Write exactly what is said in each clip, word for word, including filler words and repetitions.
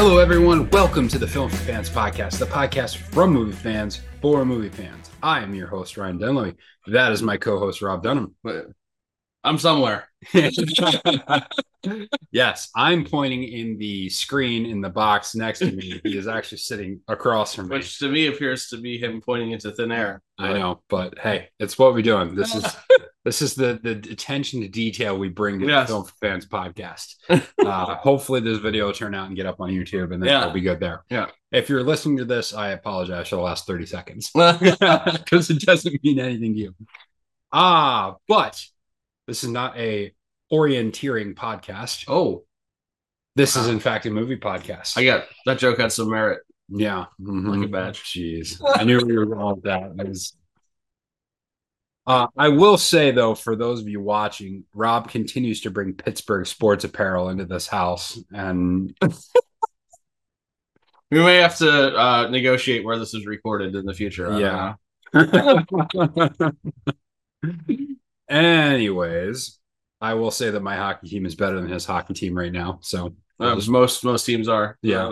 Hello, everyone. Welcome to the Film for Fans podcast, the podcast from movie fans for movie fans. I am your host, Ryan Dunleavy. That is my co-host, Rob Dunham. I'm somewhere. Yes, I'm pointing in the screen in the box next to me. He is actually sitting across from me. Which to me appears to be him pointing into thin air. I know, but hey, it's what we're doing. This is this is the the attention to detail we bring to yes. the Film for Fans podcast. Uh, hopefully this video will turn out and get up on YouTube, and then yeah. we'll be good there. Yeah. If you're listening to this, I apologize for the last thirty seconds because it doesn't mean anything to you. Ah, but this is not a orienteering podcast. Oh, this wow. is in fact a movie podcast. I got that joke had some merit. Yeah, mm-hmm. Like a badge. Jeez, I knew we were going with that. I was. Uh, I will say though, for those of you watching, Rob continues to bring Pittsburgh sports apparel into this house, and we may have to uh, negotiate where this is recorded in the future. I yeah. Anyways, I will say that my hockey team is better than his hockey team right now. So uh, just, most most teams are. Yeah.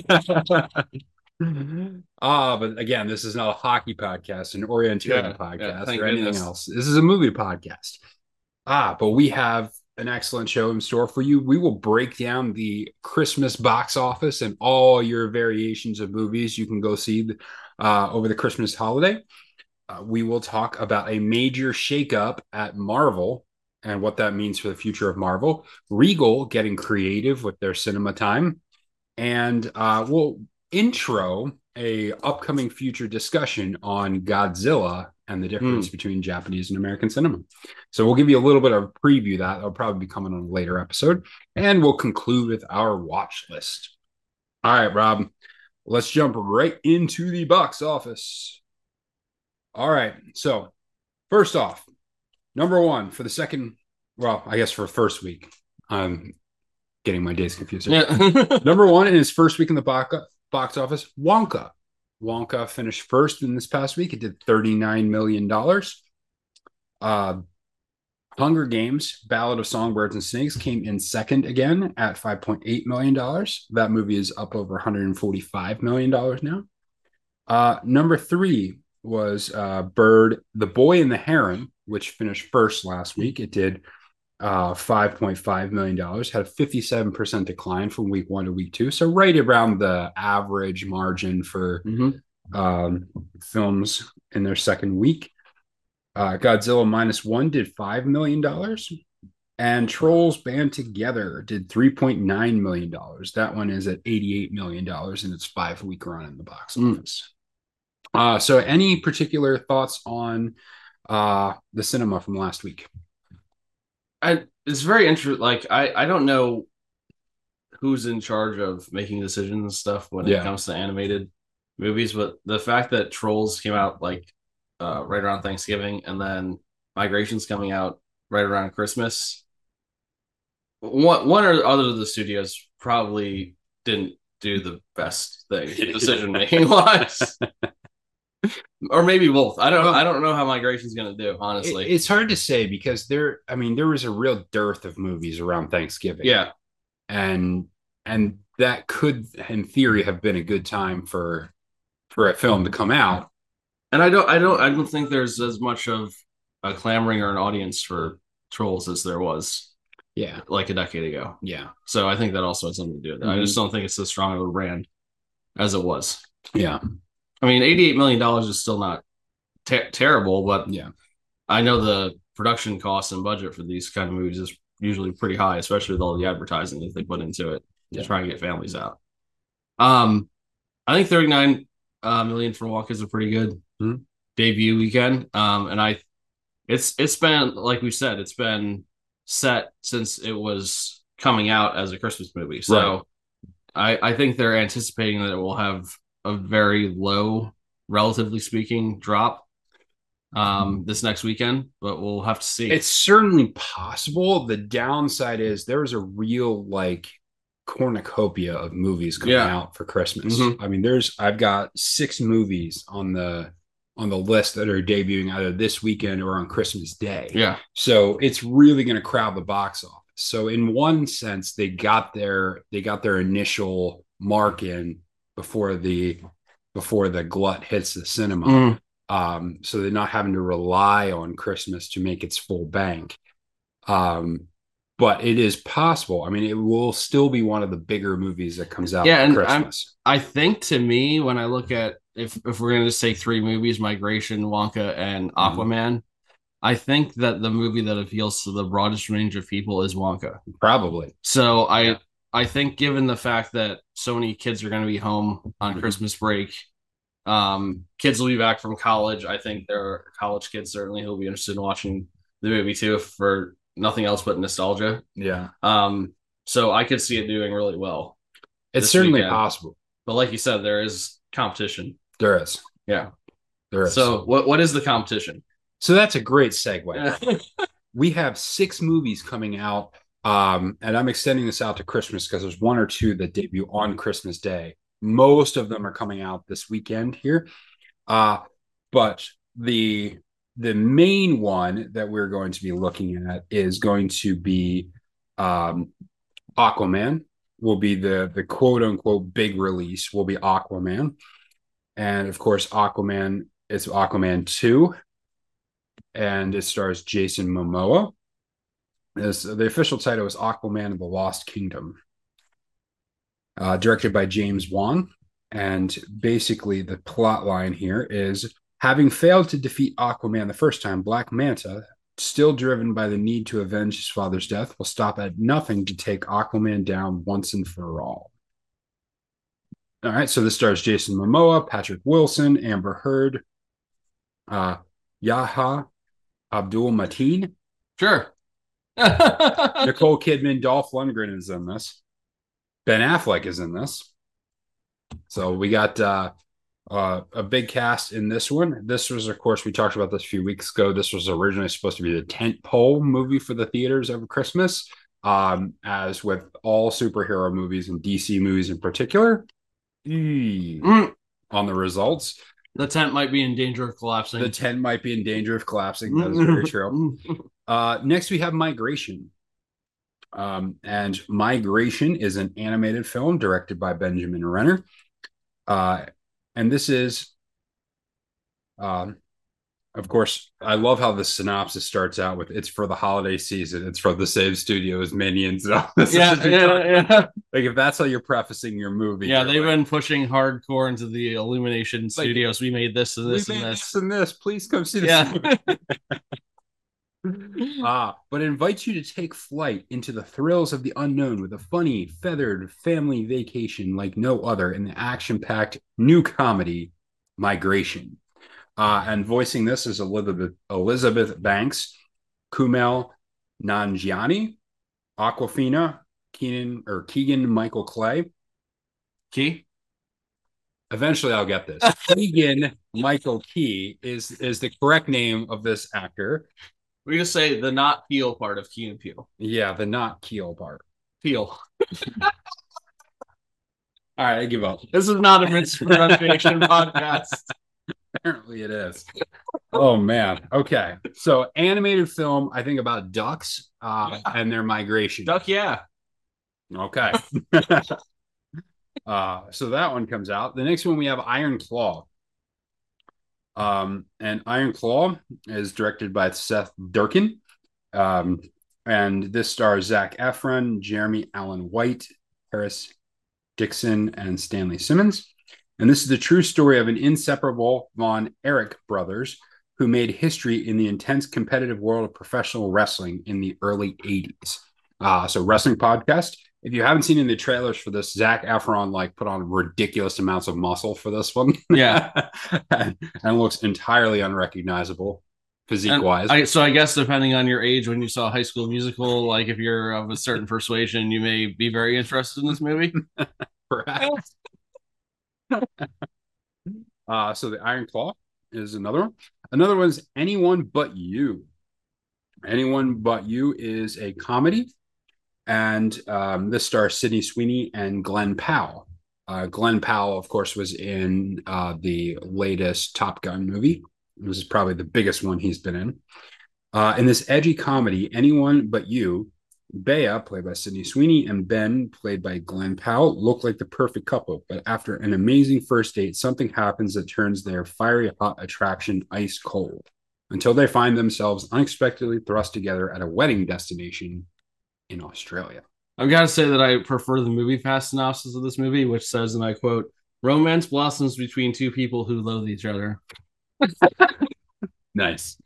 Ah, uh, but again, this is not a hockey podcast, an orienteering yeah, podcast, yeah, or anything goodness. else. This is a movie podcast. Ah, but we have an excellent show in store for you. We will break down the Christmas box office and all your variations of movies you can go see uh, over the Christmas holiday. Uh, we will talk about a major shakeup at Marvel and what that means for the future of Marvel. Regal getting creative with their cinema time. And uh, we'll intro a upcoming future discussion on Godzilla and the difference mm. between Japanese and American cinema. So we'll give you a little bit of a preview of that. That'll probably be coming on a later episode. And we'll conclude with our watch list. All right, Rob, let's jump right into the box office. All right. So first off, number one for the second, well, I guess for the first week. I'm getting my days confused. Yeah. Number one in his first week in the box, box office, Wonka. Wonka finished first in this past week. It did thirty-nine million dollars. Uh, Hunger Games, Ballad of Songbirds and Snakes came in second again at five point eight million dollars. That movie is up over one hundred forty-five million dollars now. Uh, number three was uh, Bird, The Boy and the Heron, which finished first last week. It did uh, five point five million dollars, had a fifty-seven percent decline from week one to week two. So right around the average margin for mm-hmm. um, films in their second week. Uh, Godzilla Minus One did five million dollars. And Trolls Band Together did three point nine million dollars. That one is at eighty-eight million dollars in its five-week run in the box office. Mm. Uh, so any particular thoughts on uh, the cinema from last week? I, it's very interesting. Like, I, I don't know who's in charge of making decisions and stuff when yeah. it comes to animated movies, but the fact that Trolls came out like uh, right around Thanksgiving and then Migration's coming out right around Christmas, one, one or other of the studios probably didn't do the best thing decision-making wise. Or maybe both. I don't. Well, I don't know how Migration's going to do. Honestly, it, it's hard to say because there. I mean, there was a real dearth of movies around Thanksgiving. Yeah, and and that could, in theory, have been a good time for for a film to come out. And I don't. I don't. I don't think there's as much of a clamoring or an audience for Trolls as there was. Yeah, like a decade ago. Yeah. So I think that also has something to do with it. Mm-hmm. I just don't think it's as strong of a brand as it was. Yeah. I mean, eighty-eight million dollars is still not ter- terrible, but yeah, I know the production costs and budget for these kind of movies is usually pretty high, especially with all the advertising that they put into it to yeah. try and get families out. Um, I think thirty-nine uh, million for Wonka is a pretty good mm-hmm. debut weekend. Um, and I, it's it's been like we said, it's been set since it was coming out as a Christmas movie. So right. I I think they're anticipating that it will have a very low, relatively speaking, drop um, this next weekend, but we'll have to see. It's certainly possible. The downside is there is a real like cornucopia of movies coming yeah. out for Christmas. Mm-hmm. I mean, there's I've got six movies on the on the list that are debuting either this weekend or on Christmas Day. Yeah. So it's really going to crowd the box office. So in one sense, they got their they got their initial mark in before the before the glut hits the cinema. Mm. Um, so they're not having to rely on Christmas to make its full bank. Um, but it is possible. I mean, it will still be one of the bigger movies that comes out yeah, for and Christmas. I'm, I think to me, when I look at if if we're gonna just take three movies, Migration, Wonka, and Aquaman, mm-hmm. I think that the movie that appeals to the broadest range of people is Wonka. Probably. So I yeah. I think given the fact that so many kids are going to be home on mm-hmm. Christmas break, um, kids will be back from college. I think there are college kids certainly who will be interested in watching the movie too for nothing else but nostalgia. Yeah. Um, so I could see it doing really well. It's certainly weekend. possible. But like you said, there is competition. There is. Yeah. There is. So what what is the competition? So that's a great segue. We have six movies coming out, um, and I'm extending this out to Christmas because there's one or two that debut on Christmas Day. Most of them are coming out this weekend here. Uh, but the the main one that we're going to be looking at is going to be um, Aquaman. Will be the the quote unquote big release. Will be Aquaman, and of course Aquaman is Aquaman two. And it stars Jason Momoa. This, the official title is Aquaman of the Lost Kingdom. Uh, directed by James Wan. And basically the plot line here is, having failed to defeat Aquaman the first time, Black Manta, still driven by the need to avenge his father's death, will stop at nothing to take Aquaman down once and for all. All right, so this stars Jason Momoa, Patrick Wilson, Amber Heard, uh, Yahya Abdul Mateen. Sure. Nicole Kidman, Dolph Lundgren is in this. Ben Affleck is in this. So we got uh, uh, a big cast in this one. This was, of course, we talked about this a few weeks ago. This was originally supposed to be the tentpole movie for the theaters over Christmas. Um, as with all superhero movies and D C movies in particular, mm. on the results. The tent might be in danger of collapsing. The tent might be in danger of collapsing. That is very true. Uh, next, we have Migration. Um, and Migration is an animated film directed by Benjamin Renner. Uh, and this is, um, of course, I love how the synopsis starts out with, it's for the holiday season. It's for the Save Studios Minions. And all this yeah, yeah, yeah. Like, if that's how you're prefacing your movie. Yeah, they've like, been pushing hardcore into the Illumination like, Studios. We made this and this we and made this. this and this. Please come see this. Yeah. Ah, but invites you to take flight into the thrills of the unknown with a funny, feathered family vacation like no other in the action-packed new comedy, Migration. Uh, and voicing this is Elizabeth Elizabeth Banks, Kumail Nanjiani, Awkwafina, Keenan or Keegan Michael Clay. Key? Eventually I'll get this. Keegan Michael Key is, is the correct name of this actor. We just say the not Peel part of Key and Peele. Yeah, the not Keel part. Peel. All right, I give up. This is not a mispronunciation podcast. Apparently it is. Oh, man. Okay. So animated film, I think about ducks uh, yeah. and their migration. Duck, yeah. Okay. uh, so that one comes out. The next one we have Iron Claw. Um, and Iron Claw is directed by Seth Durkin. Um, and this stars Zac Efron, Jeremy Allen White, Paris Dixon, and Stanley Simmons. And this is the true story of an inseparable Von Erich brothers who made history in the intense competitive world of professional wrestling in the early eighties. Uh, so wrestling podcast. If you haven't seen any of the trailers for this, Zac Efron like put on ridiculous amounts of muscle for this one. Yeah. and, and looks entirely unrecognizable physique wise. I, so I guess depending on your age, when you saw High School Musical, like if you're of a certain persuasion, you may be very interested in this movie. Perhaps. uh, so the Iron Claw is another one. Another one's Anyone But You. Anyone But You is a comedy. And um, this stars Sydney Sweeney and Glenn Powell. Uh, Glenn Powell, of course, was in uh, the latest Top Gun movie. This is probably the biggest one he's been in. Uh, in this edgy comedy, Anyone But You Bea, played by Sydney Sweeney, and Ben, played by Glenn Powell, look like the perfect couple. But after an amazing first date, something happens that turns their fiery hot attraction ice cold until they find themselves unexpectedly thrust together at a wedding destination in Australia. I've got to say that I prefer the movie fast synopsis of this movie, which says, and I quote, romance blossoms between two people who loathe each other. Nice.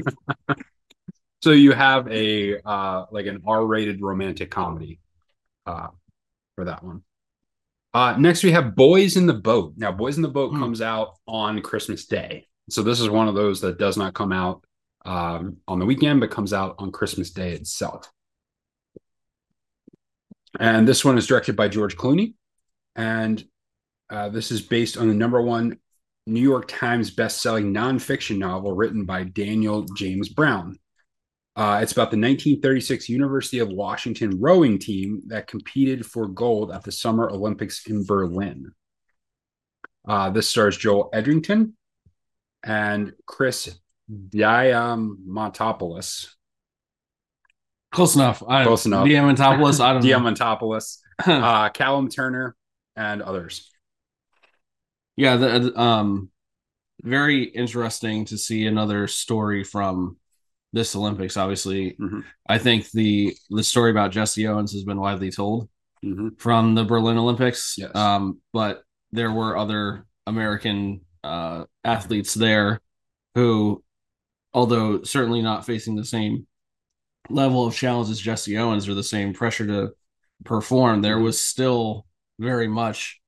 So you have a uh, like an R-rated romantic comedy uh, for that one. Uh, next, we have Boys in the Boat. Now, Boys in the Boat mm. comes out on Christmas Day. So this is one of those that does not come out um, on the weekend, but comes out on Christmas Day itself. And this one is directed by George Clooney. And uh, this is based on the number one New York Times best-selling nonfiction novel written by Daniel James Brown. Uh, it's about the nineteen thirty-six University of Washington rowing team that competed for gold at the Summer Olympics in Berlin. Uh, this stars Joel Edgerton and Chris Diamantopoulos. Close enough. I, Close enough. Diamantopoulos. I don't know. Diamantopoulos, uh, Callum Turner, and others. Yeah, the, um, very interesting to see another story from this Olympics. Obviously, mm-hmm. I think the the story about Jesse Owens has been widely told mm-hmm. from the Berlin Olympics. Yes. Um, but there were other American uh, athletes there who, although certainly not facing the same level of challenge as Jesse Owens or the same pressure to perform, there was still very much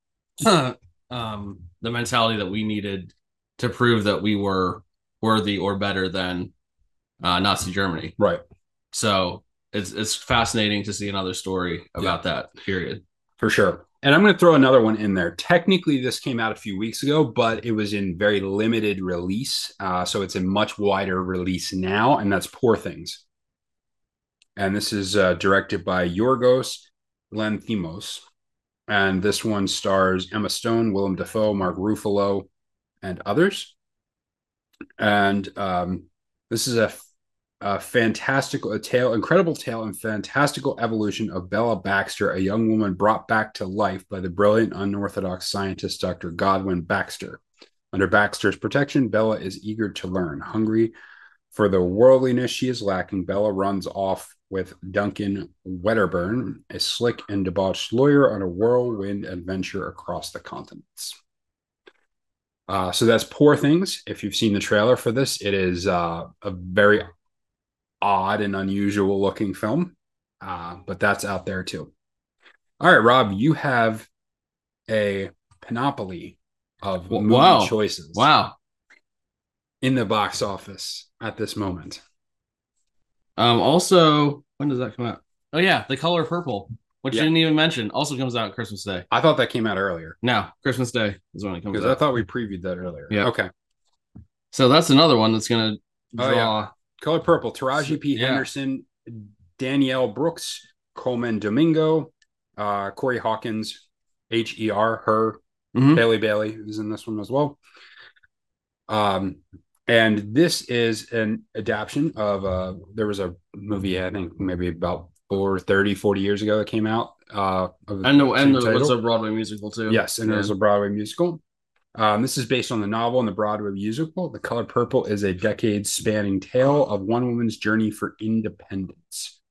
um, the mentality that we needed to prove that we were worthy or better than uh, Nazi Germany. Right. So it's it's fascinating to see another story about yeah. that period. For sure. And I'm going to throw another one in there. Technically, this came out a few weeks ago, but it was in very limited release. Uh, so it's a much wider release now, and that's Poor Things. And this is uh, directed by Yorgos Lanthimos. And this one stars Emma Stone, Willem Dafoe, Mark Ruffalo, and others. And um, this is a, a fantastical a tale, incredible tale and fantastical evolution of Bella Baxter, a young woman brought back to life by the brilliant, unorthodox scientist Doctor Godwin Baxter. Under Baxter's protection, Bella is eager to learn. Hungry for the worldliness she is lacking, Bella runs off with Duncan Wedderburn, a slick and debauched lawyer, on a whirlwind adventure across the continents. Uh, so that's Poor Things. If you've seen the trailer for this, it is uh, a very odd and unusual looking film, uh, but that's out there too. All right, Rob, you have a panoply of movie wow. choices. Wow. In the box office at this moment. Um, also, when does that come out? Oh yeah, The Color Purple, which yeah. you didn't even mention, also comes out Christmas Day. I thought that came out earlier. No, Christmas Day is when it comes out. Because I thought we previewed that earlier. Yeah. Okay. So that's another one that's going to draw. Oh, yeah. Color Purple, Taraji P. Yeah. Henderson, Danielle Brooks, Coleman Domingo, uh, Corey Hawkins, H E R, her, mm-hmm. Bailey Bailey is in this one as well. Um, and this is an adaptation of, uh, there was a movie, I think maybe about four, thirty, forty years ago that came out. Uh, and the, and the, it's a Broadway musical too. Yes, and yeah. it was a Broadway musical. Um, this is based on the novel and the Broadway musical. The Color Purple is a decade-spanning tale of one woman's journey for independence.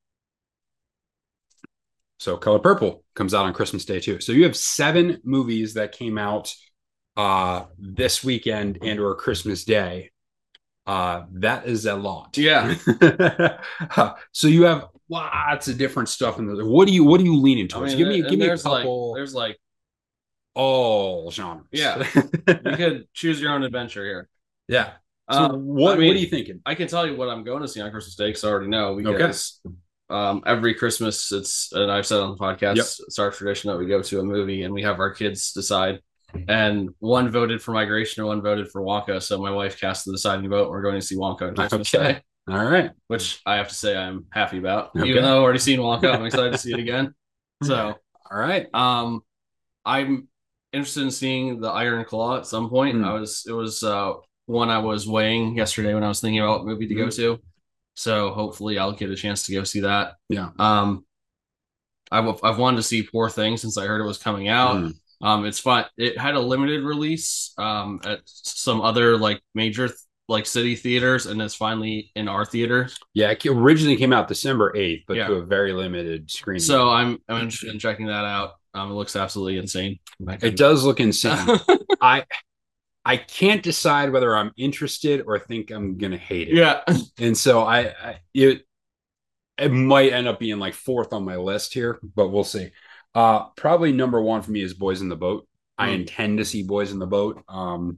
So Color Purple comes out on Christmas Day too. So you have seven movies that came out uh, this weekend and or Christmas Day. Uh, that is a lot. Yeah. So you have lots of different stuff in there. What do you what are you leaning towards? I mean, give me give me a couple. Like, there's like all genres. Yeah. You could choose your own adventure here. Yeah. So um, what, I mean, what are you thinking? I can tell you what I'm going to see on Christmas Day because I already know. Because okay. um, every Christmas, it's, and I've said on the podcast, yep. it's our tradition that we go to a movie and we have our kids decide. And one voted for Migration and one voted for Wonka. So my wife cast the deciding vote. We're going to see Wonka on Christmas okay. Day. All right. Which I have to say I'm happy about. Okay. Even though I've already seen Wonka, I'm excited to see it again. So, all right. Um, I'm interested in seeing the Iron Claw at some point. Mm. I was, it was uh, one I was weighing yesterday when I was thinking about what movie to mm. go to. So hopefully I'll get a chance to go see that. Yeah. Um, I've I've wanted to see Poor Thing since I heard it was coming out. Mm. Um, it's fun. It had a limited release um at some other like major th- like city theaters, and it's finally in our theater. Yeah, it originally came out December eighth, but yeah. to a very limited screening. So I'm I'm interested in checking that out. Um, it looks absolutely insane. It does look insane. I I can't decide whether I'm interested or think I'm gonna hate it. Yeah, and so I, I it it might end up being like fourth on my list here, but we'll see. Uh, probably number one for me is Boys in the Boat. Mm. I intend to see Boys in the Boat. Um,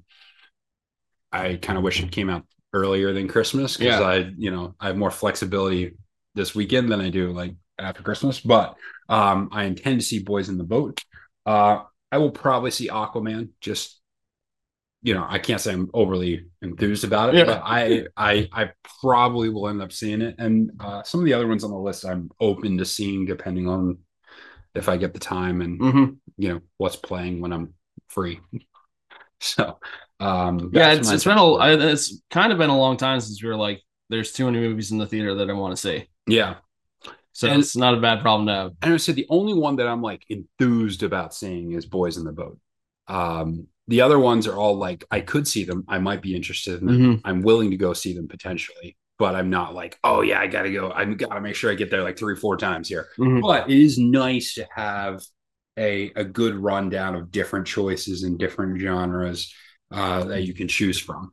I kind of wish it came out earlier than Christmas because yeah. I, you know, I have more flexibility this weekend than I do like after Christmas. But um, I intend to see Boys in the Boat. Uh, I will probably see Aquaman. Just, you know, I can't say I'm overly enthused about it, yeah. but I, I, I probably will end up seeing it. And uh, some of the other ones on the list, I'm open to seeing depending on if I get the time and mm-hmm. you know what's playing when I'm free. So. Um, yeah, it's, it's been a, it's kind of been a long time since we were like, there's too many movies in the theater that I want to see. Yeah. So and, it's not a bad problem to have. And I would say the only one that I'm like enthused about seeing is Boys in the Boat. Um, the other ones are all like, I could see them. I might be interested in them. Mm-hmm. I'm willing to go see them potentially, but I'm not like, oh yeah, I got to go. I got to make sure I get there like three, four times here. Mm-hmm. But it is nice to have a, a good rundown of different choices and different genres. Uh, that you can choose from.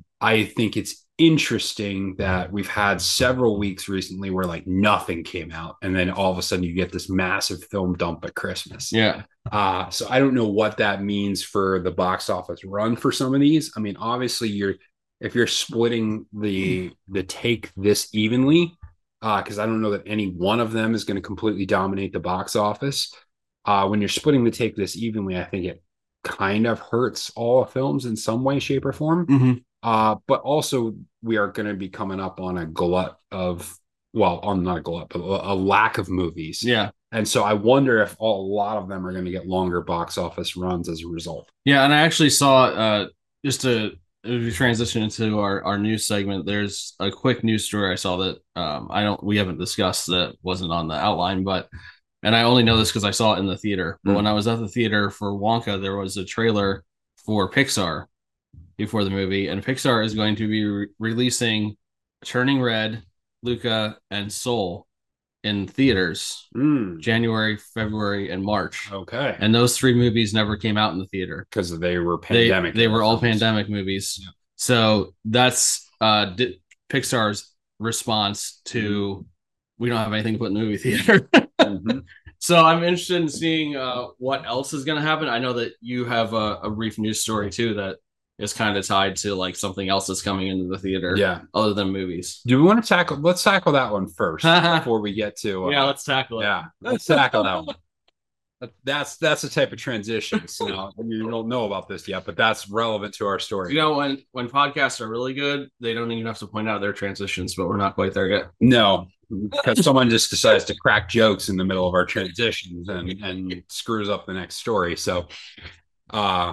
I think it's interesting that we've had several weeks recently where like nothing came out, and then all of a sudden you get this massive film dump at Christmas. Yeah. Uh, so I don't know what that means for the box office run for some of these. I mean, obviously you're if you're splitting the the take this evenly, because uh, I don't know that any one of them is going to completely dominate the box office. Uh, when you're splitting the take this evenly, I think it kind of hurts all films in some way, shape, or form. Mm-hmm. Uh, but also we are going to be coming up on a glut of, well, on not a glut, but a, a lack of movies. Yeah. And so I wonder if all, a lot of them are going to get longer box office runs as a result. Yeah. And I actually saw, uh, just to transition into our, our news segment, there's a quick news story I saw that um, I don't, we haven't discussed that wasn't on the outline, but and I only know this because I saw it in the theater. But mm. when I was at the theater for Wonka, there was a trailer for Pixar before the movie. And Pixar is going to be re- releasing Turning Red, Luca, and Soul in theaters mm. January, February, and March. Okay. And those three movies never came out in the theater. Because they were pandemic. They, they were all pandemic movies. Yeah. So that's uh, D- Pixar's response to... Mm. We don't have anything to put in the movie theater. mm-hmm. So I'm interested in seeing uh, what else is going to happen. I know that you have a, a brief news story too that is kind of tied to like something else that's coming into the theater. Yeah. Other than movies. Do we want to tackle? Let's tackle that one first before we get to. Uh, yeah, let's tackle it. Yeah, let's tackle that one. That's that's the type of transitions. You know, you don't know about this yet, but that's relevant to our story. You know, when when podcasts are really good, they don't even have to point out their transitions, but we're not quite there yet. No, because someone just decides to crack jokes in the middle of our transitions and and screws up the next story. So, uh,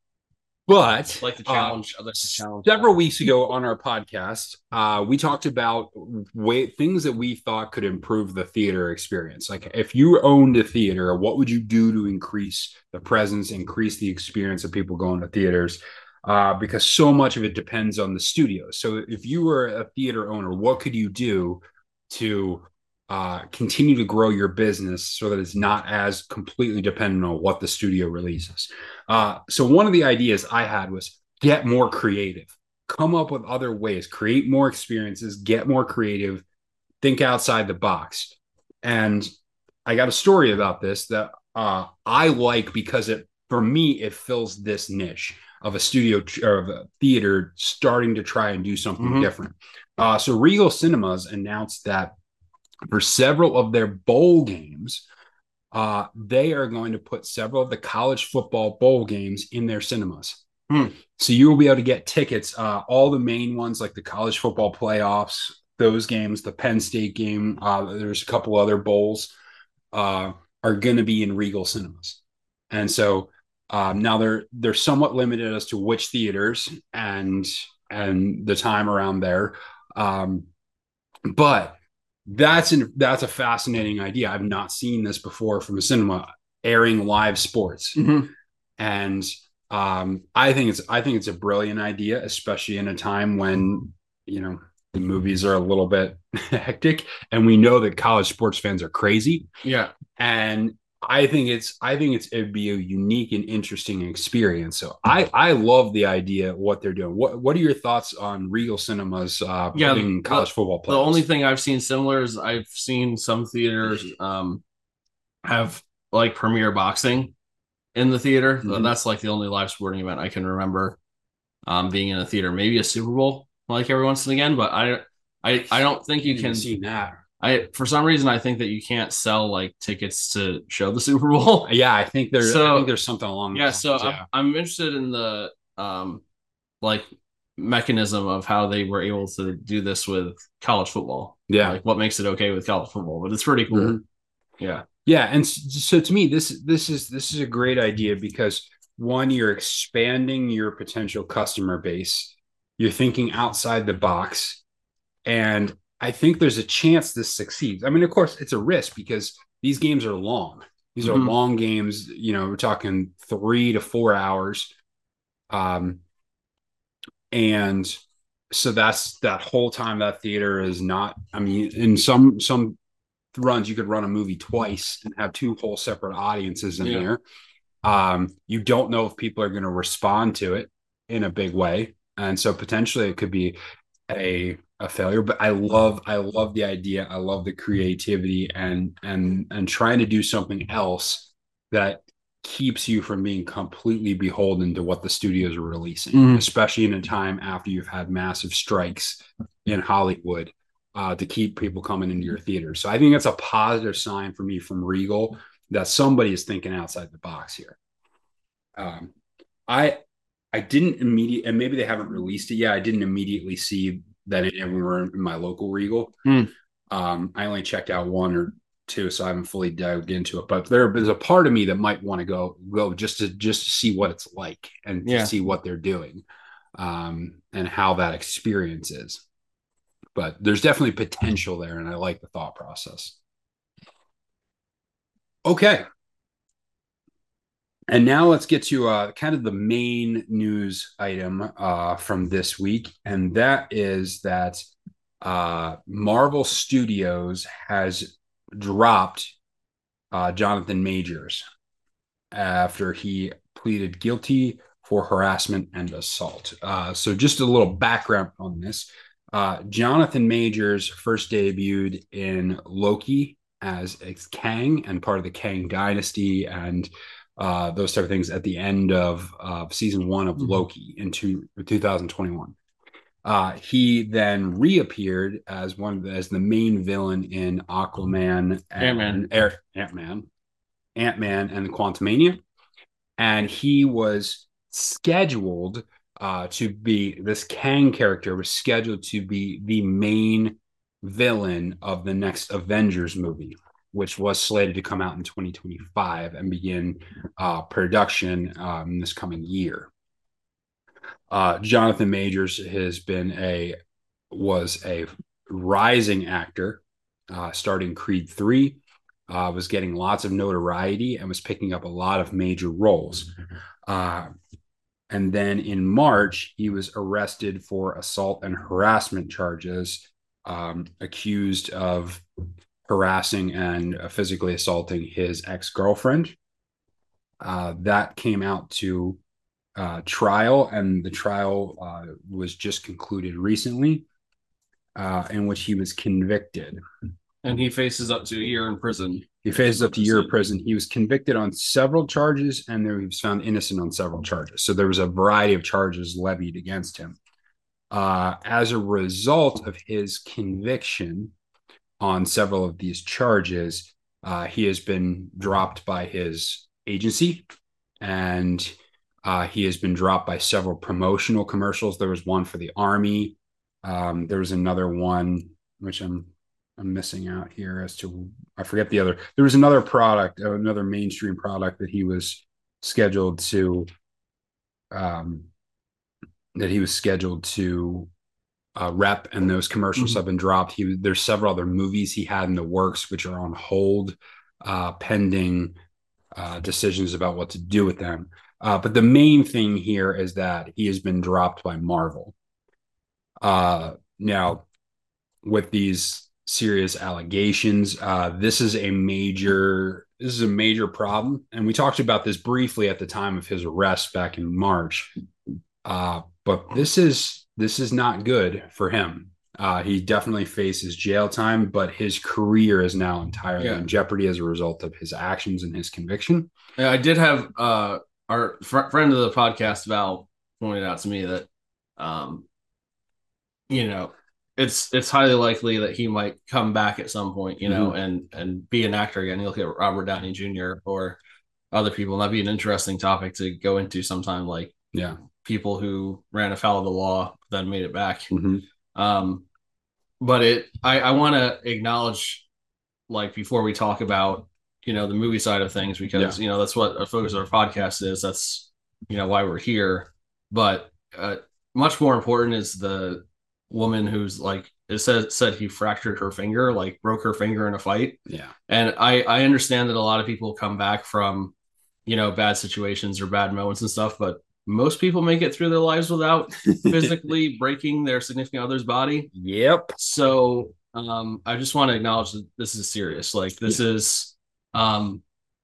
but like the challenge, uh, like the challenge. Several weeks ago on our podcast, uh, we talked about way, things that we thought could improve the theater experience. Like if you owned a theater, what would you do to increase the presence, increase the experience of people going to theaters? Uh, because so much of it depends on the studio. So if you were a theater owner, what could you do to uh, continue to grow your business so that it's not as completely dependent on what the studio releases? Uh, so one of the ideas I had was get more creative, come up with other ways, create more experiences, get more creative, think outside the box. And I got a story about this that uh, I like because it, for me, it fills this niche of a studio or of a theater starting to try and do something mm-hmm. different. Uh, so Regal Cinemas announced that for several of their bowl games, uh, they are going to put several of the college football bowl games in their cinemas. Hmm. So you will be able to get tickets, uh, all the main ones like the college football playoffs, those games, the Penn State game, uh, there's a couple other bowls, uh, are going to be in Regal Cinemas. And so um, now they're they're somewhat limited as to which theaters and and the time around there. Um, But that's an that's a fascinating idea. I've not seen this before from a cinema, airing live sports. Mm-hmm. And um, I think it's I think it's a brilliant idea, especially in a time when, you know, the movies are a little bit hectic, and we know that college sports fans are crazy. Yeah. And I think it's I think it's it'd be a unique and interesting experience. So I I love the idea of what they're doing. What what are your thoughts on Regal Cinemas uh Yeah, putting the, college football the players? only thing I've seen similar is I've seen some theaters um have like premiere boxing in the theater. Mhm. That's like the only live sporting event I can remember um being in a theater. Maybe a Super Bowl like every once and again, but I I I don't think you can see that. I for some reason I think that you can't sell like tickets to show the Super Bowl. Yeah, I think there's So- I think there's something along Yeah, those so lines, I'm, yeah. I'm interested in the um like mechanism of how they were able to do this with college football. Yeah. Like what makes it okay with college football, but it's pretty cool. Mhm. Yeah. Yeah, and so to me, this this is this is a great idea because one, you're expanding your potential customer base. You're thinking outside the box, and I think there's a chance this succeeds. I mean, of course, it's a risk because these games are long. These mm-hmm. are long games. You know, we're talking three to four hours, um, and so that's that whole time that theater is not. I mean, in some some. runs you could run a movie twice and have two whole separate audiences in yeah. there. Um, you don't know if people are going to respond to it in a big way, and so potentially it could be a a failure. But I love I love the idea. I love the creativity and and and trying to do something else that keeps you from being completely beholden to what the studios are releasing, mm-hmm. especially in a time after you've had massive strikes in Hollywood. Uh, to keep people coming into your theater. So I think that's a positive sign for me from Regal that somebody is thinking outside the box here. Um, I I didn't immediately, and maybe they haven't released it yet. I didn't immediately see that it everywhere in my local Regal. Hmm. Um, I only checked out one or two, so I haven't fully dived into it. But there is a part of me that might want to go go just to just to see what it's like and yeah. to see what they're doing, um, and how that experience is. But there's definitely potential there, and I like the thought process. Okay. And now let's get to uh, kind of the main news item uh, from this week, and that is that uh, Marvel Studios has dropped uh, Jonathan Majors after he pleaded guilty for harassment and assault. Uh, so just a little background on this. Uh, Jonathan Majors first debuted in Loki as Kang and part of the Kang dynasty and uh, those type of things at the end of uh, season one of Loki in two, two thousand twenty-one. Uh, he then reappeared as one of the, as the main villain in Aquaman and Ant-Man, Air, Ant-Man, Ant-Man and the Quantumania, and he was scheduled. Uh, to be this Kang character was scheduled to be the main villain of the next Avengers movie, which was slated to come out in twenty twenty-five and begin uh, production um, this coming year. Uh, Jonathan Majors has been a was a rising actor, uh, starting Creed three, uh, was getting lots of notoriety and was picking up a lot of major roles. Uh, And then in March, he was arrested for assault and harassment charges, um, accused of harassing and uh, physically assaulting his ex-girlfriend. Uh, that came out to uh, trial, and the trial uh, was just concluded recently, uh, in which he was convicted. And he faces up to a year in prison. He faces up to a year in prison. He was convicted on several charges, and there he was found innocent on several charges. So there was a variety of charges levied against him. Uh, as a result of his conviction on several of these charges, uh, he has been dropped by his agency, and uh, he has been dropped by several promotional commercials. There was one for the Army. Um, there was another one, which I'm I'm missing out here as to, I forget the other. There was another product, another mainstream product that he was scheduled to, um, that he was scheduled to uh, rep, and those commercials mm-hmm. have been dropped. He there's several other movies he had in the works which are on hold, uh, pending uh, decisions about what to do with them. Uh, but the main thing here is that he has been dropped by Marvel. Uh, now, with these serious allegations, uh, this is a major this is a major problem, and we talked about this briefly at the time of his arrest back in March. Uh, but this is this is not good for him. Uh, he definitely faces jail time, but his career is now entirely yeah. in jeopardy as a result of his actions and his conviction. Yeah, I did have uh, our fr- friend of the podcast, Val, pointed out to me that, um, you know, it's it's highly likely that he might come back at some point, you know, mm-hmm. and and be an actor again. You look at Robert Downey Junior or other people, and that'd be an interesting topic to go into sometime. Like, yeah, people who ran afoul of the law then made it back. Mm-hmm. Um, but it, I, I want to acknowledge, like, before we talk about, you know, the movie side of things, because, yeah. you know, that's what our focus of our podcast is. That's, you know, why we're here. But uh, much more important is the woman who's, like, it said, said he fractured her finger, like broke her finger in a fight. Yeah. And I, I understand that a lot of people come back from, you know, bad situations or bad moments and stuff, but most people make it through their lives without physically breaking their significant other's body. Yep. So um, I just want to acknowledge that this is serious. Like, this yeah. is um,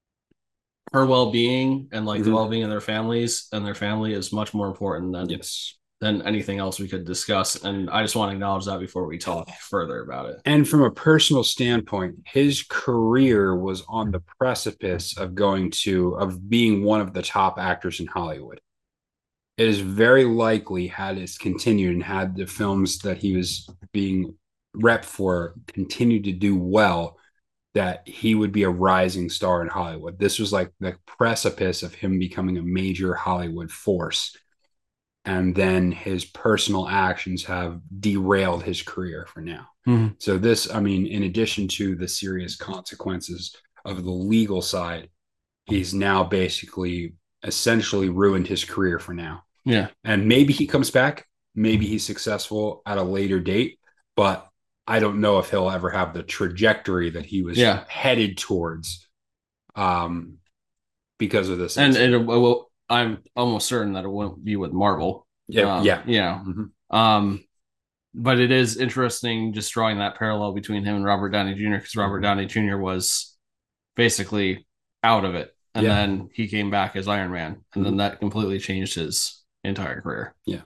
her well-being, and like mm-hmm. the well-being of their families, and their family is much more important than yes. than anything else we could discuss. And I just want to acknowledge that before we talk further about it. And from a personal standpoint, his career was on the precipice of going to, of being one of the top actors in Hollywood. It is very likely, had it continued and had the films that he was being rep for continued to do well, that he would be a rising star in Hollywood. This was like the precipice of him becoming a major Hollywood force. And then his personal actions have derailed his career for now. Mm-hmm. So this, I mean, in addition to the serious consequences of the legal side, he's now basically essentially ruined his career for now. Yeah. And maybe he comes back, maybe he's successful at a later date, but I don't know if he'll ever have the trajectory that he was yeah. headed towards um, because of this. And, and it, well, I'm almost certain that it won't be with Marvel. Yeah. Um, yeah. You know, mm-hmm. um, but it is interesting just drawing that parallel between him and Robert Downey Junior, because Robert mm-hmm. Downey Junior was basically out of it. And yeah. then he came back as Iron Man, and mm-hmm. then that completely changed his entire career. Yeah.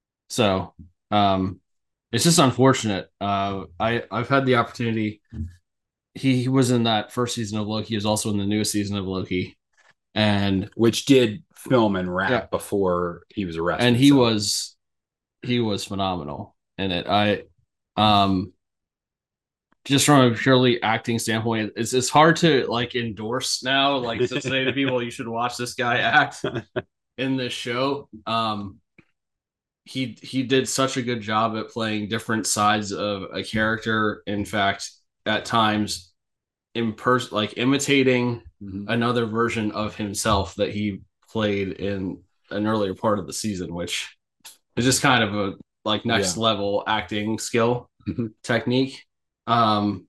So um, it's just unfortunate. Uh, I, I've had the opportunity. He, he was in that first season of Loki. He was also in the newest season of Loki, and which did film and wrap yeah. before he was arrested. And he so. was he was phenomenal in it. I um just from a purely acting standpoint, it's it's hard to like endorse now, like to say to people you should watch this guy act in this show. Um he he did such a good job at playing different sides of a character. In fact, at times in person, like imitating mm-hmm. another version of himself that he played in an earlier part of the season, which is just kind of a like next yeah. level acting skill mm-hmm. technique. Um,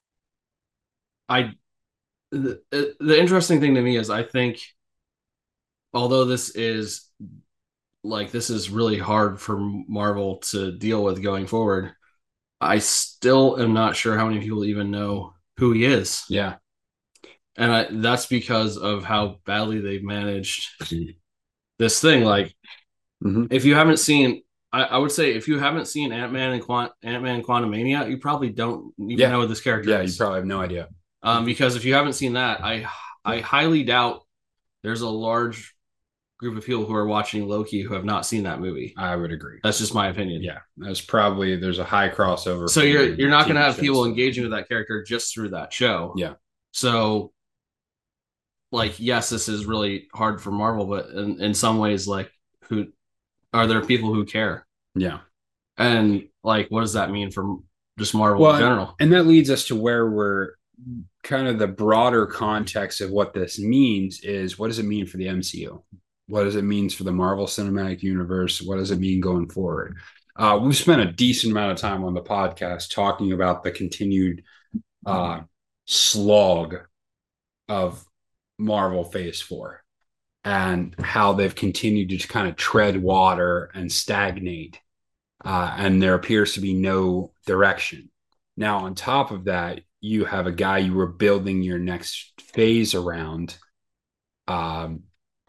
I the, the interesting thing to me is I think, although this is like this is really hard for Marvel to deal with going forward, I still am not sure how many people even know who he is. Yeah. And I, that's because of how badly they've managed this thing. Like, mm-hmm. if you haven't seen, I, I would say if you haven't seen Ant-Man and Quant, Ant-Man Quantumania, you probably don't even yeah. know what this character yeah, is. You probably have no idea. Um, because if you haven't seen that, I I highly doubt there's a large group of people who are watching Loki who have not seen that movie. I would agree. That's just my opinion. Yeah, there's probably there's a high crossover. So you're you're not going to have people engaging with that character just through that show. Yeah. So, like, yes, this is really hard for Marvel, but in, in some ways, like, who are there people who care? Yeah. And like, what does that mean for just Marvel well, in general? And that leads us to where we're kind of the broader context of what this means is, what does it mean for the M C U? What does it mean for the Marvel Cinematic Universe? What does it mean going forward? Uh, we've spent a decent amount of time on the podcast talking about the continued uh, slog of Marvel Phase Four and how they've continued to kind of tread water and stagnate, uh, and there appears to be no direction. Now, on top of that, you have a guy you were building your next phase around um,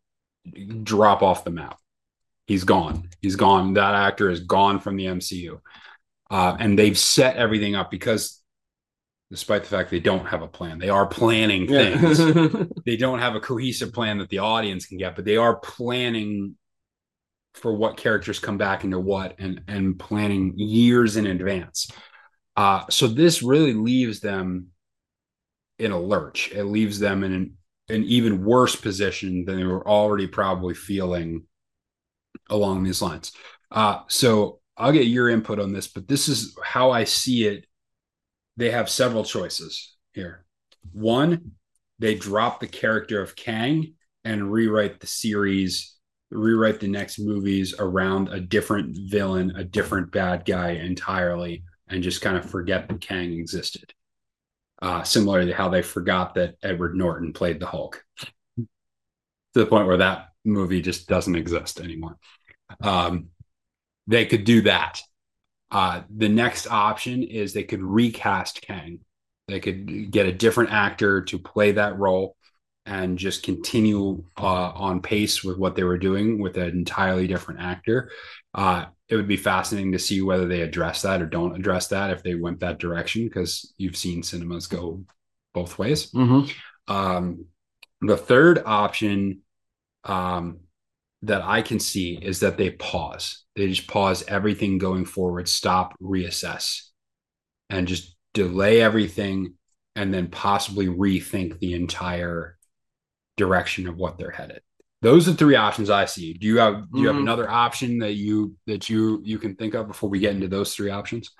drop off the map. He's gone. He's gone. That actor is gone from the M C U. Uh, and they've set everything up because, despite the fact they don't have a plan, they are planning things. Yeah. They don't have a cohesive plan that the audience can get, but they are planning for what characters come back into what, and, and planning years in advance. Uh, so this really leaves them in a lurch. It leaves them in an, an even worse position than they were already probably feeling along these lines. Uh, so I'll get your input on this, but this is how I see it. They have several choices here. One, they drop the character of Kang and rewrite the series, rewrite the next movies around a different villain, a different bad guy entirely, and just kind of forget that Kang existed. Uh, similar to how they forgot that Edward Norton played the Hulk, to the point where that movie just doesn't exist anymore. Um, they could do that. Uh, the next option is they could recast Kang. They could get a different actor to play that role and just continue uh, on pace with what they were doing with an entirely different actor. Uh, it would be fascinating to see whether they address that or don't address that if they went that direction, because you've seen cinemas go both ways. Mm-hmm. Um, the third option um, that I can see is that they pause. They just pause everything going forward, stop, reassess, and just delay everything, and then possibly rethink the entire direction of what they're headed. Those are three options I see. Do you have do you mm-hmm. have another option that you that you you can think of before we get into those three options?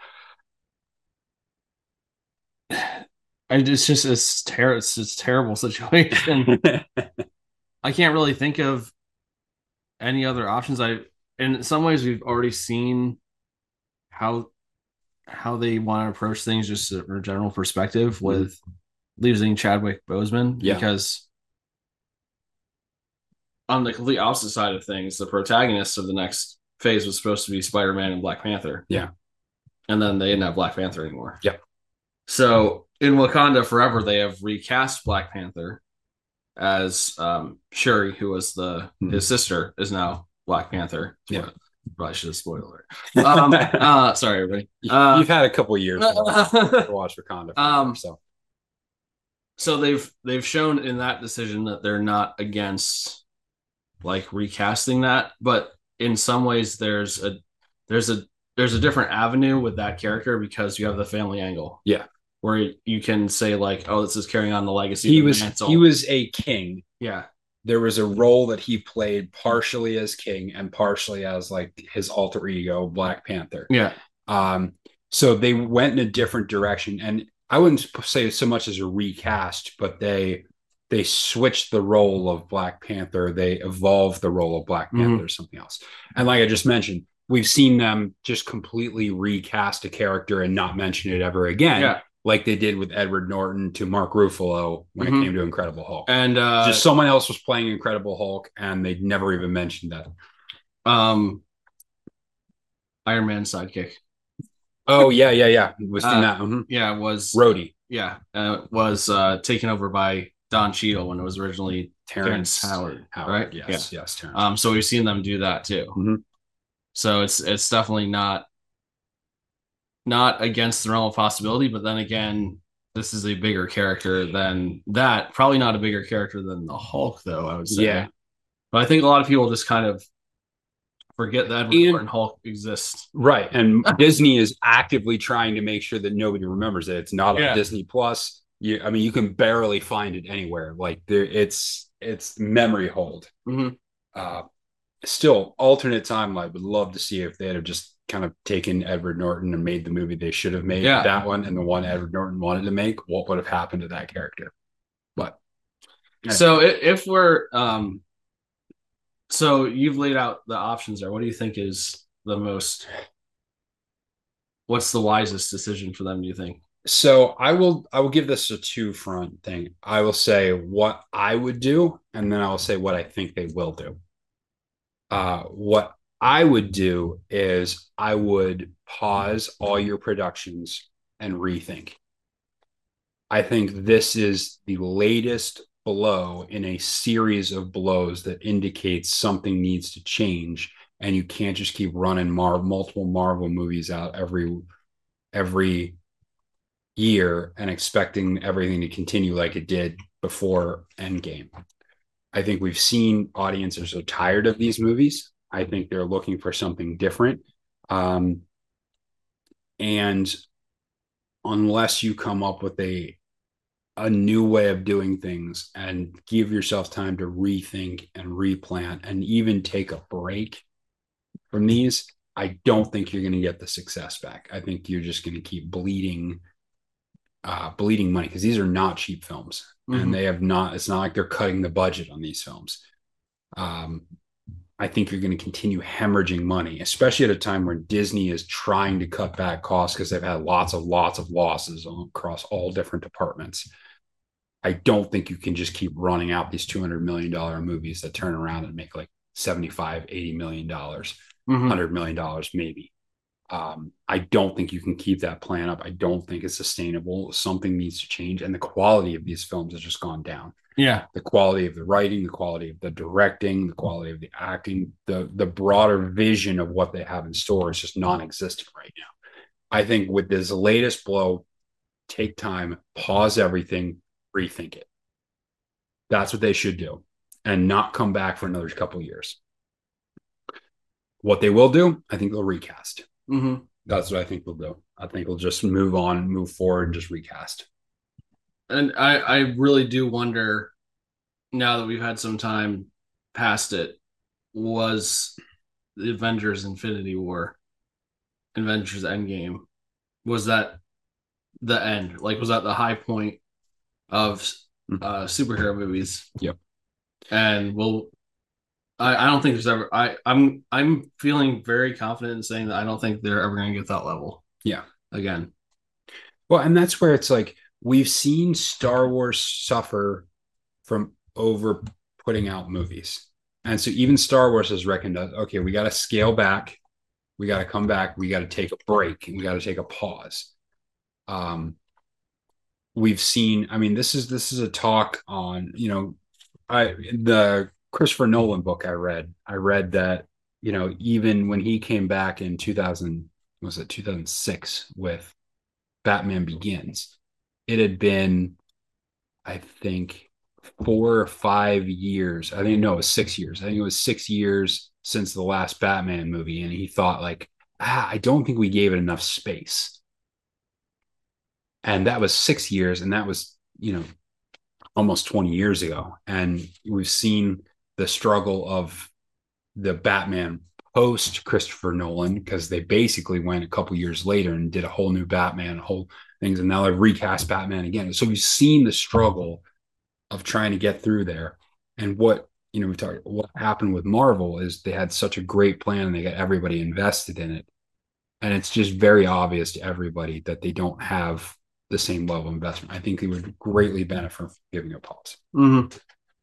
I just just it's ter- it's a terrible situation. I can't really think of any other options. I in some ways we've already seen how how they want to approach things just from a general perspective with mm-hmm. losing Chadwick Boseman, yeah. because on the complete opposite side of things, the protagonist of the next phase was supposed to be Spider-Man and Black Panther. Yeah. And then they didn't have Black Panther anymore. Yeah. So in Wakanda Forever, they have recast Black Panther as um, Shuri, who was the mm-hmm. his sister, is now Black Panther. Yeah. Probably should have spoiled it. Um, uh, sorry, everybody. Uh, You've had a couple of years to watch, to watch Wakanda Forever, um, so. So they've they've shown in that decision that they're not against like recasting that, but in some ways there's a there's a there's a different avenue with that character because you have the family angle. Yeah. Where you can say like, oh, this is carrying on the legacy. He was he was a king. Yeah. There was a role that he played partially as king and partially as like his alter ego, Black Panther. Yeah. Um, so they went in a different direction, and I wouldn't say so much as a recast, but they they switched the role of Black Panther. They evolved the role of Black Panther mm-hmm. or something else. And like I just mentioned, we've seen them just completely recast a character and not mention it ever again. Yeah. Like they did with Edward Norton to Mark Ruffalo when mm-hmm. it came to Incredible Hulk. And uh, just someone else was playing Incredible Hulk, and they never even mentioned that. Um, Iron Man's sidekick. Oh yeah, yeah, yeah. Was in uh, that? Mm-hmm. Yeah, was Rhodey. Yeah, uh, was uh, taken over by Don Cheadle when it was originally Terrence, Terrence Howard, Howard. Right? Yes, yeah. yes. Terrence. Um, so we've seen them do that too. Mm-hmm. So it's it's definitely not not against the realm of possibility, but then again, this is a bigger character than that. Probably not a bigger character than the Hulk, though, I would say. Yeah. But I think a lot of people just kind of forget that Edward Norton Hulk exists. Right. And Disney is actively trying to make sure that nobody remembers it. It's not on yeah. Disney Plus. You, I mean, you can barely find it anywhere. Like there, it's it's memory hold. Mm-hmm. Uh, still, alternate timeline. Would love to see if they had just kind of taken Edward Norton and made the movie they should have made, yeah. that one, and the one Edward Norton wanted to make. What would have happened to that character? But yeah. So if we're um, so you've laid out the options there. What do you think is the most what's the wisest decision for them, do you think? So I will I will give this a two front thing. I will say what I would do, and then I will say what I think they will do. Uh, what I would do is I would pause all your productions and rethink. I think this is the latest blow in a series of blows that indicates something needs to change, and you can't just keep running Mar- multiple Marvel movies out every every year and expecting everything to continue like it did before Endgame. I think we've seen audiences are tired of these movies. I think they're looking for something different. Um, and unless you come up with a a new way of doing things and give yourself time to rethink and replan and even take a break from these, I don't think you're going to get the success back. I think you're just going to keep bleeding uh, bleeding money because these are not cheap films, mm-hmm. and they have not. It's not like they're cutting the budget on these films. Um, I think you're going to continue hemorrhaging money, especially at a time when Disney is trying to cut back costs because they've had lots of lots of losses across all different departments. I don't think you can just keep running out these two hundred million dollars movies that turn around and make like seventy-five, eighty million dollars, mm-hmm. one hundred million dollars maybe. Um, I don't think you can keep that plan up. I don't think it's sustainable. Something needs to change. And the quality of these films has just gone down. Yeah. The quality of the writing, the quality of the directing, the quality of the acting, the, the broader vision of what they have in store is just non-existent right now. I think with this latest blow, take time, pause everything, rethink it. That's what they should do and not come back for another couple of years. What they will do, I think they'll recast. Mm-hmm. That's what I think they'll do. I think we'll just move on, move forward, and just recast. And I, I really do wonder, now that we've had some time past it, was the Avengers Infinity War, Avengers Endgame, was that the end? Like, was that the high point of uh, superhero movies? Yep. And we'll... I, I don't think there's ever. I, I'm I'm feeling very confident in saying that I don't think they're ever going to get that level. Yeah. Again. Well, and that's where it's like we've seen Star Wars suffer from over putting out movies, and so even Star Wars has reckoned, okay, we got to scale back, we got to come back, we got to take a break, and we got to take a pause. Um, we've seen. I mean, this is this is a talk on you know, I the. Christopher Nolan book I read, I read that, you know, even when he came back in two thousand, was it two thousand six with Batman Begins, it had been, I think, four or five years. I think, no, it was six years. I think it was six years since the last Batman movie. And he thought like, ah, I don't think we gave it enough space. And that was six years. And that was, you know, almost twenty years ago. And we've seen the struggle of the Batman post Christopher Nolan, because they basically went a couple years later and did a whole new Batman, whole things, and now they've recast Batman again. So we've seen the struggle of trying to get through there. And what, you know, we talked, what happened with Marvel is they had such a great plan and they got everybody invested in it. And it's just very obvious to everybody that they don't have the same level of investment. I think they would greatly benefit from giving a pause. Mm-hmm.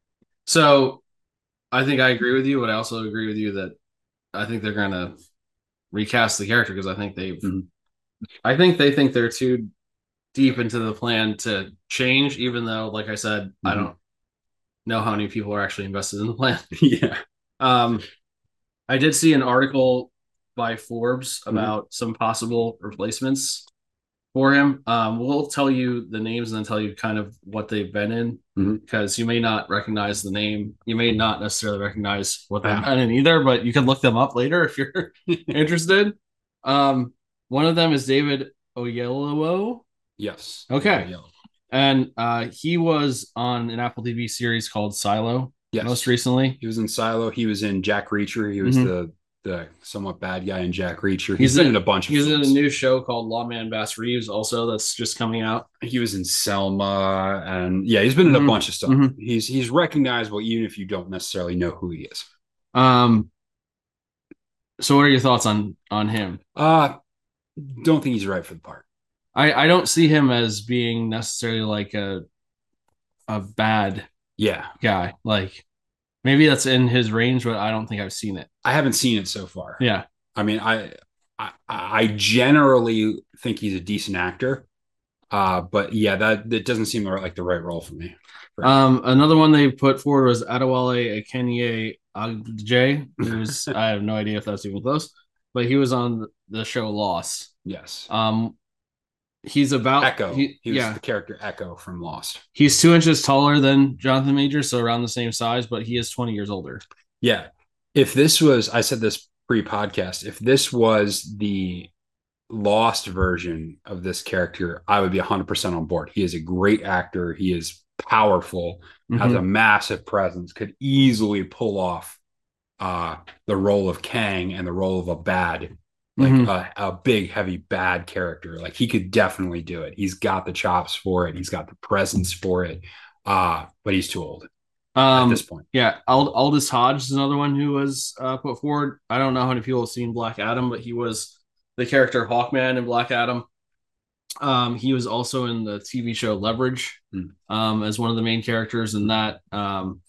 So I think I agree with you, but I also agree with you that I think they're going to recast the character because I think they've, mm-hmm. I think they think they're too deep into the plan to change, even though, like I said, mm-hmm. I don't know how many people are actually invested in the plan. Yeah. Um, I did see an article by Forbes about mm-hmm. some possible replacements for him. Um, we'll tell you the names and then tell you kind of what they've been in, because mm-hmm. you may not recognize the name. You may not necessarily recognize what they've been in either, but you can look them up later if you're interested. Um, one of them is David Oyelowo. Yes. Okay. Oyelowo. And uh, he was on an Apple T V series called Silo. Yes. Most recently. He was in Silo. He was in Jack Reacher. He was mm-hmm. the the somewhat bad guy in Jack Reacher. He's, he's been in, in a bunch of He's films. in a new show called Lawman Bass Reeves also that's just coming out. He was in Selma, and yeah, he's been in mm-hmm. a bunch of stuff. Mm-hmm. He's he's recognizable even if you don't necessarily know who he is. Um. So what are your thoughts on on him? Uh don't think he's right for the part. I, I don't see him as being necessarily like a a bad yeah guy. Like maybe that's in his range, but I don't think I've seen it. I haven't seen it so far. Yeah. I mean, I I, I generally think he's a decent actor. Uh, but yeah, that that doesn't seem like the right role for me. Um, another one they put forward was Adewale Akenye Agje, who's I have no idea if that's even close, but he was on the show Lost. Yes. Um, he's about Echo. He, he was yeah. the character Echo from Lost. He's two inches taller than Jonathan Majors, so around the same size, but he is twenty years older. Yeah. If this was, I said this pre-podcast, if this was the Lost version of this character, I would be one hundred percent on board. He is a great actor. He is powerful, mm-hmm. has a massive presence, could easily pull off uh, the role of Kang and the role of a bad, like mm-hmm. a, a big, heavy, bad character. Like he could definitely do it. He's got the chops for it. He's got the presence for it. Uh, but he's too old um, at this point. Yeah. Ald- Aldous Hodge is another one who was uh, put forward. I don't know how many people have seen Black Adam, but he was the character Hawkman in Black Adam. Um, he was also in the T V show Leverage mm. um, as one of the main characters in that. Um,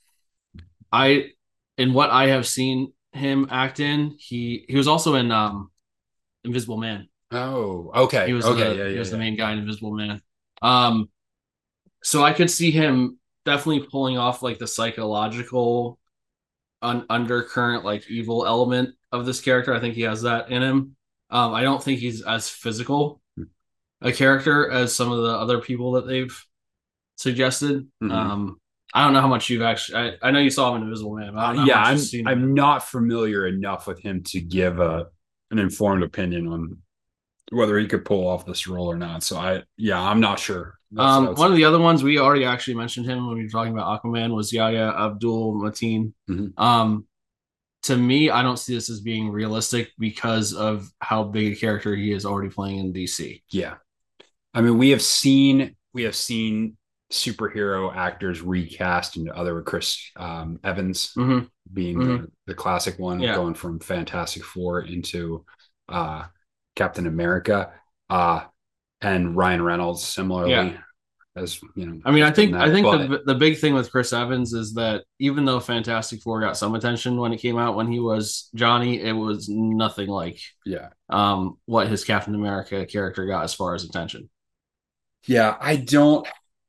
I, in what I have seen him act in, he he was also in um, Invisible Man. Oh, okay. He was okay, the, yeah, yeah, he was yeah. the main guy in Invisible Man. Um, so I could see him definitely pulling off like the psychological un- undercurrent, like evil element of this character. I think he has that in him. Um, I don't think he's as physical a character as some of the other people that they've suggested. Mm-hmm. Um, I don't know how much you've actually. I, I know you saw him in Invisible Man. But I don't know uh, yeah, how I'm. much you've I'm not familiar enough with him to give a an informed opinion on whether he could pull off this role or not. So I, yeah, I'm not sure. Um, one say. of the other ones we already actually mentioned him when we were talking about Aquaman was Yahya Abdul Mateen. Mm-hmm. Um, to me, I don't see this as being realistic because of how big a character he is already playing in D C. Yeah. I mean, we have seen we have seen superhero actors recast into other Chris um, Evans mm-hmm. being mm-hmm. the, the classic one, yeah. going from Fantastic Four into uh, Captain America, uh, and Ryan Reynolds similarly. Yeah. As you know, I mean, I think that, I think but... the the big thing with Chris Evans is that even though Fantastic Four got some attention when it came out, when he was Johnny, it was nothing like yeah um what his Captain America character got as far as attention. Yeah, I don't.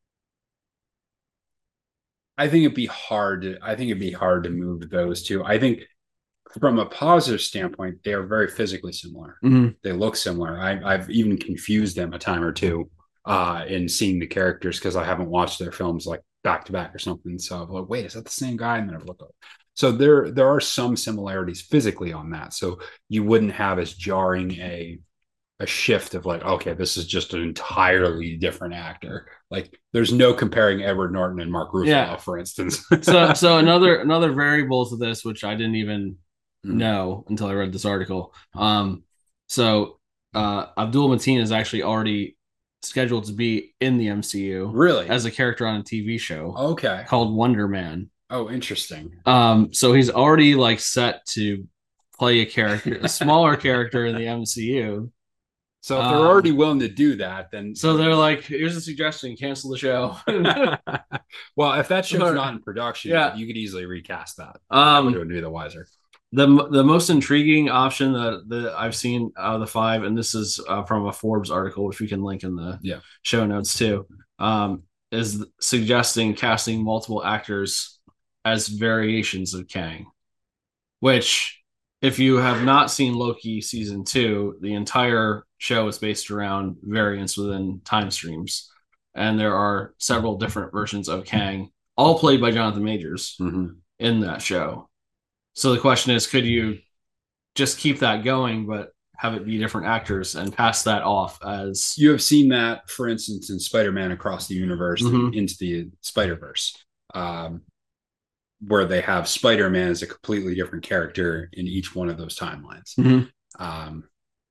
I think it'd be hard. To, I think it'd be hard to move those two. I think from a positive standpoint, they are very physically similar. Mm-hmm. They look similar. I, I've even confused them a time or two. Uh, in seeing the characters because I haven't watched their films like back to back or something. So I'm like, wait, is that the same guy? And then I've looked up. So there there are some similarities physically on that. So you wouldn't have as jarring a a shift of like, okay, this is just an entirely different actor. Like there's no comparing Edward Norton and Mark Ruffalo, yeah. for instance. so so another another variable to this, which I didn't even mm. know until I read this article. Um, so uh, Abdul Mateen is actually already scheduled to be in the M C U, really, as a character on a T V show, okay, called Wonder Man. Oh, interesting. Um, so he's already like set to play a character, a smaller character in the M C U. So if they're um, already willing to do that, then so they're like, here's a suggestion: cancel the show. Well, if that show's not in production, yeah. you could easily recast that. Um, would be the wiser. The the most intriguing option that, that I've seen out of the five, and this is uh, from a Forbes article, which we can link in the yeah. show notes too, um, is suggesting casting multiple actors as variations of Kang. Which, if you have not seen Loki season two, the entire show is based around variants within time streams, and there are several different versions of Kang, all played by Jonathan Majors mm-hmm. in that show. So the question is, could you just keep that going, but have it be different actors and pass that off as... You have seen that, for instance, in Spider-Man Across the Universe, mm-hmm. into the Spider-Verse, um, where they have Spider-Man as a completely different character in each one of those timelines, mm-hmm. um,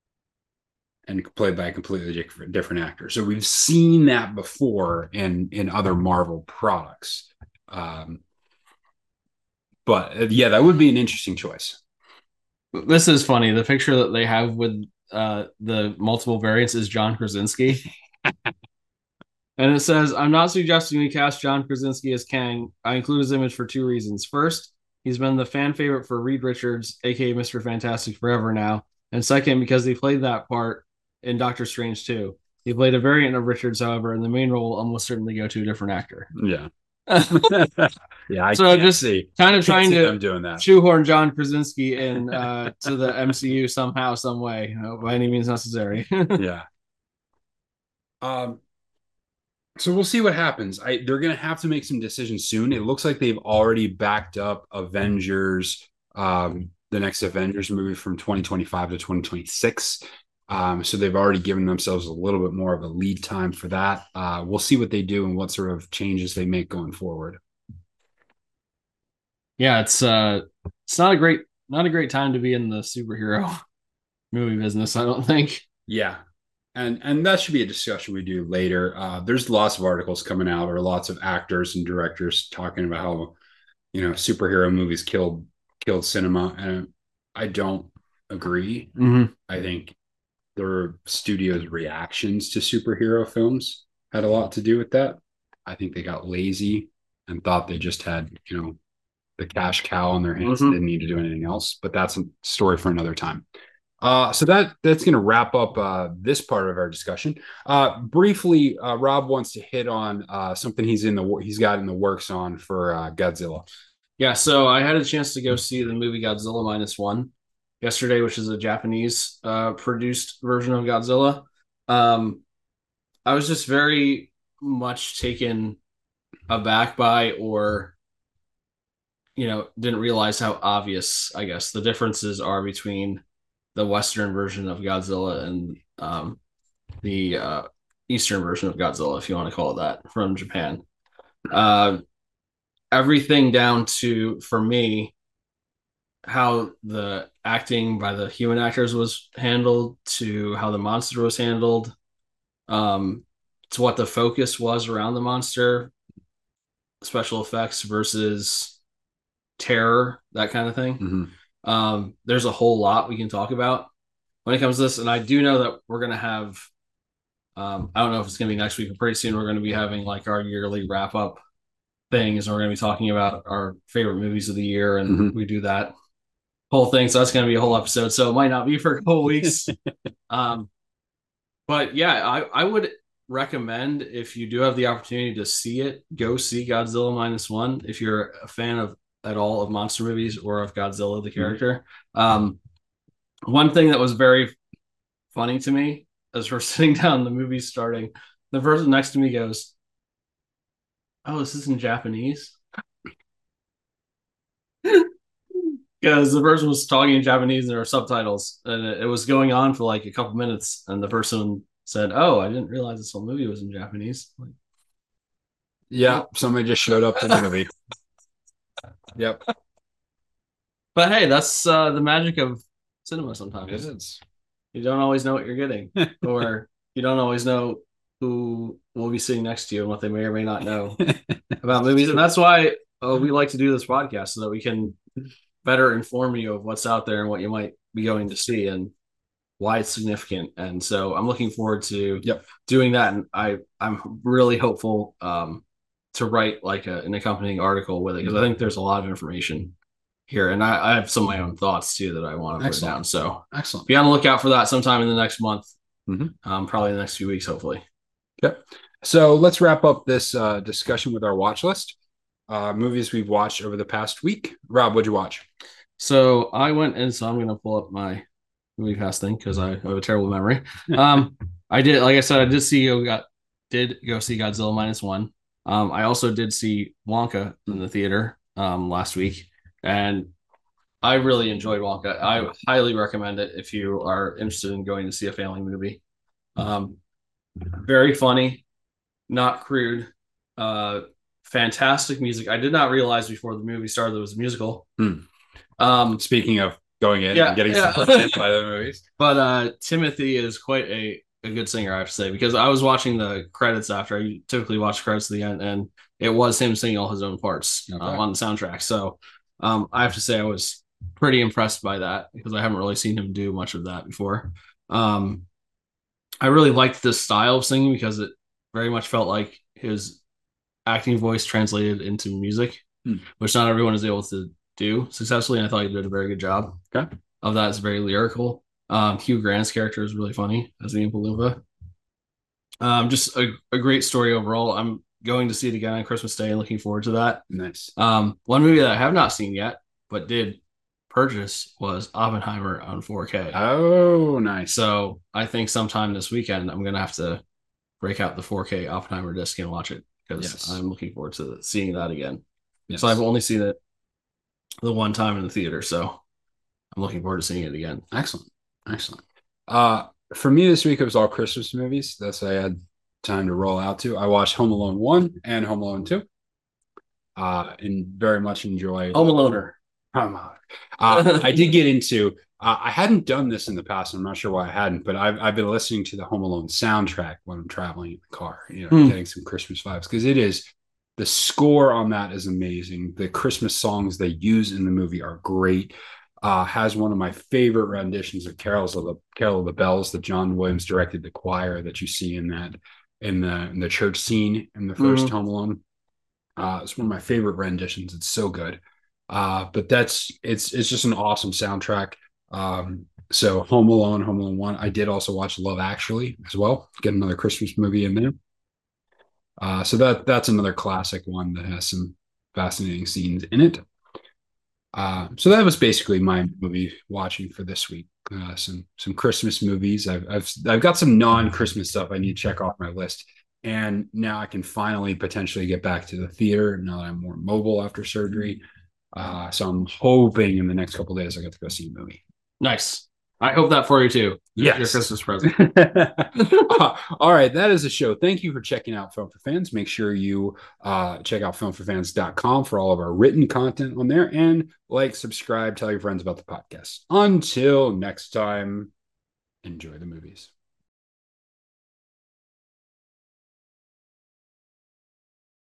and played by a completely different, different actor. So we've seen that before in, in other Marvel products. Um, But uh, yeah, that would be an interesting choice. This is funny. The picture that they have with uh, the multiple variants is John Krasinski. And it says, I'm not suggesting we cast John Krasinski as Kang. I include his image for two reasons. First, he's been the fan favorite for Reed Richards, aka Mister Fantastic, forever now. And second, because he played that part in Doctor Strange too. He played a variant of Richards, however, and the main role will almost certainly go to a different actor. Yeah. yeah, I so just see. kind of trying to doing that. shoehorn John Krasinski in uh, to the M C U somehow, some way, you know, by any means necessary. yeah. Um. So we'll see what happens. I they're gonna have to make some decisions soon. It looks like they've already backed up Avengers, um, the next Avengers movie from twenty twenty-five to twenty twenty-six. Um, so they've already given themselves a little bit more of a lead time for that. Uh, we'll see what they do and what sort of changes they make going forward. Yeah, it's uh, it's not a great not a great time to be in the superhero movie business, I don't think. Yeah. And and that should be a discussion we do later. Uh, there's lots of articles coming out, or lots of actors and directors talking about how, you know, superhero movies killed killed cinema, and I don't agree. Mm-hmm. I think the studio's reactions to superhero films had a lot to do with that. I think they got lazy and thought they just had, you know, the cash cow on their hands. Mm-hmm. They didn't need to do anything else. But that's a story for another time. Uh, so that that's going to wrap up uh, this part of our discussion. Uh, briefly, uh, Rob wants to hit on uh, something he's in the he's got in the works on for uh, Godzilla. Yeah, so I had a chance to go see the movie Godzilla Minus One yesterday, which is a Japanese uh, produced version of Godzilla. Um, I was just very much taken aback by, or you know, didn't realize how obvious, I guess, the differences are between the Western version of Godzilla and um, the uh, Eastern version of Godzilla, if you want to call it that, from Japan. Uh, everything down to, for me, how the acting by the human actors was handled, to how the monster was handled, um, to what the focus was around the monster, special effects versus terror, that kind of thing. Mm-hmm. Um, there's a whole lot we can talk about when it comes to this. And I do know that we're going to have, um, I don't know if it's going to be next week, but pretty soon we're going to be having like our yearly wrap up things. And we're going to be talking about our favorite movies of the year. And mm-hmm. we do that whole thing. So that's going to be a whole episode. So it might not be for a couple weeks. um, but yeah, I, I would recommend, if you do have the opportunity to see it, go see Godzilla Minus One. If you're a fan of at all of monster movies or of Godzilla, the character. Mm-hmm. Um, one thing that was very funny to me as we're sitting down, the movie starting, the person next to me goes, "Oh, this is in Japanese?" Because the person was talking in Japanese and there were subtitles, and it, it was going on for like a couple minutes, and the person said, "Oh, I didn't realize this whole movie was in Japanese." Like, yeah, somebody just showed up in the movie. Yep. But hey, that's uh, the magic of cinema sometimes. It is. You don't always know what you're getting, or you don't always know who will be sitting next to you and what they may or may not know about movies. And that's why uh, we like to do this podcast, so that we can better inform you of what's out there and what you might be going to see and why it's significant. And so I'm looking forward to yep. doing that. And I, I'm really hopeful um, to write like a, an accompanying article with it, because I think there's a lot of information here, and I, I have some of my own thoughts too that I want to put Excellent. down. So excellent. Be on the lookout for that sometime in the next month, mm-hmm. um, probably the next few weeks, hopefully. Yep. So let's wrap up this uh, discussion with our watch list. Uh, movies we've watched over the past week. Rob, what'd you watch? So I went in, so I'm going to pull up my movie pass thing because I have a terrible memory. Um, I did, like I said, I did see you got did go see Godzilla Minus One. Um, I also did see Wonka in the theater um, last week, and I really enjoyed Wonka. I highly recommend it if you are interested in going to see a family movie. Um, very funny, not crude, uh, fantastic music. I did not realize before the movie started that it was a musical. Hmm. Um, Speaking of going in yeah, and getting yeah. supported by the movies. But uh, Timothy is quite a, a good singer, I have to say, because I was watching the credits after. I typically watch credits at the end, and it was him singing all his own parts okay. um, on the soundtrack. So um, I have to say I was pretty impressed by that, because I haven't really seen him do much of that before. Um, I really liked this style of singing because it very much felt like his acting voice translated into music, hmm. which not everyone is able to do successfully. And I thought he did a very good job okay. of that. It's very lyrical. Um, Hugh Grant's character is really funny as the Oompa Loompa. Um, just a, a great story overall. I'm going to see it again on Christmas Day and looking forward to that. Nice. Um, one movie that I have not seen yet, but did purchase was Oppenheimer on four K. Oh, nice. So I think sometime this weekend I'm gonna have to break out the four K Oppenheimer disc and watch it because yes. I'm looking forward to seeing that again. Yes. So I've only seen it the one time in the theater, so I'm looking forward to seeing it again. Excellent, excellent. Uh, for me this week it was all Christmas movies. That's what I had time to roll out to. I watched Home Alone one and Home Alone two. Uh, and very much enjoyed Home Aloner. Um, uh, I did get into. Uh, I hadn't done this in the past. I'm not sure why I hadn't, but I've I've been listening to the Home Alone soundtrack when I'm traveling in the car. You know, hmm. getting some Christmas vibes because it is. The score on that is amazing. The Christmas songs they use in the movie are great. Uh, has one of my favorite renditions of carols of the Carol of the Bells that John Williams directed the choir that you see in that in the in the church scene in the first mm-hmm. Home Alone. Uh, it's one of my favorite renditions. It's so good. Uh, but that's it's it's just an awesome soundtrack. Um, so Home Alone, Home Alone one. I did also watch Love Actually as well. Get another Christmas movie in there. Uh, so that that's another classic one that has some fascinating scenes in it. Uh, so that was basically my movie watching for this week. Uh, some some Christmas movies. I've I've I've got some non-Christmas stuff I need to check off my list. And now I can finally potentially get back to the theater now that I'm more mobile after surgery. Uh, so I'm hoping in the next couple of days I get to go see a movie. Nice. I hope that for you too. Yes. Your Christmas present. uh, all right. That is the show. Thank you for checking out Film for Fans. Make sure you uh, check out film for fans dot com for all of our written content on there and like, subscribe, tell your friends about the podcast. Until next time, enjoy the movies.